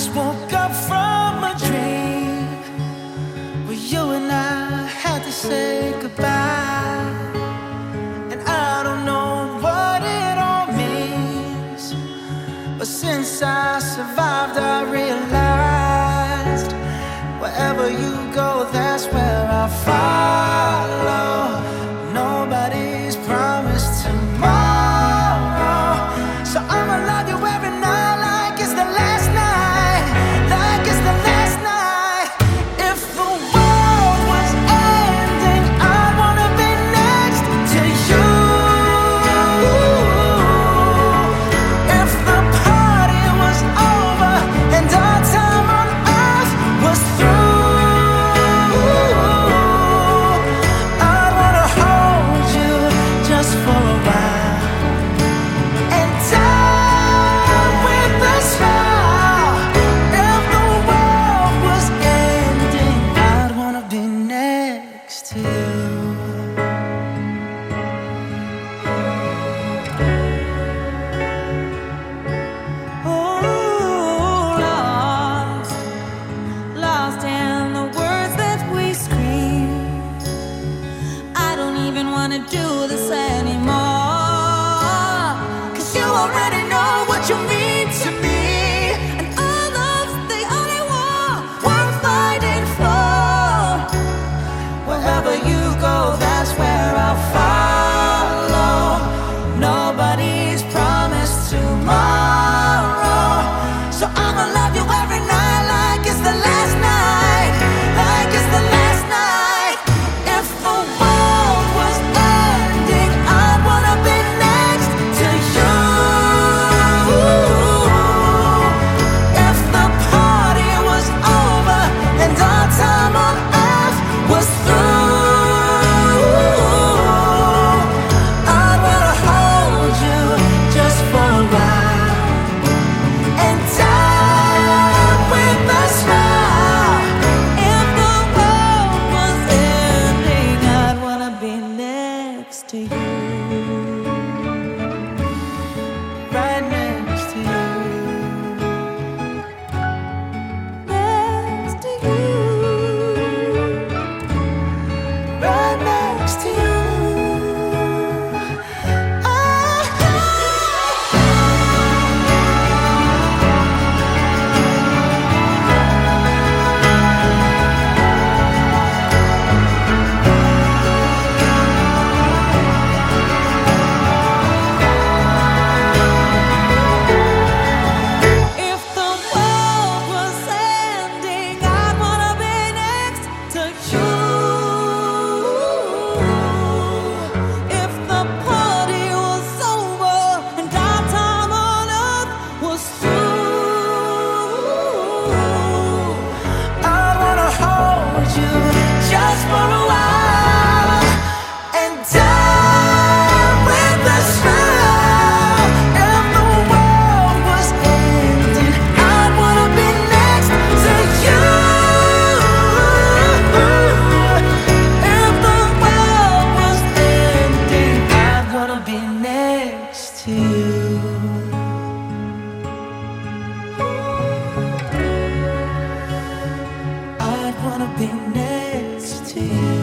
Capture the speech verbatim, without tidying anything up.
woke up from a dream where you and I had to say goodbye. And I don't know what it all means, but since I survived I realized wherever you go, that's where I'll follow. Nobody's promised tomorrow, so I'ma love you every night like it's the last night, like it's the last night. If the world was ending, I'd wanna be next to you. If the party was over and our time on earth was through, I'd wanna hold you just for a while and die with a smile. If the world was ending, I'd wanna be next to you. Oh, lost, lost in the words that we scream. I don't even wanna do this anymore, 'cause you already know what you mean to me, and all love's the only war worth fighting for. Wherever you go, that's where I'll follow. Nobody's promised tomorrow, so I'ma love you every night like it's the last night, like it's the last night. If the world was ending, I'd wanna be next to you. If the party was over and our time on earth was through, I'd wanna hold you just for a while and die with a smile. If the world was ending, I'd wanna be next to you. Right next to you. Next to you. Right next to you. If the world was ending, I'd wanna be next to you. If the party was over and our time on earth was through, I wanna hold you just for a while and die with a smile. If the world was ending, I'd wanna be next to you. If the world was ending, I'd wanna be next to you. I'd wanna be next to you.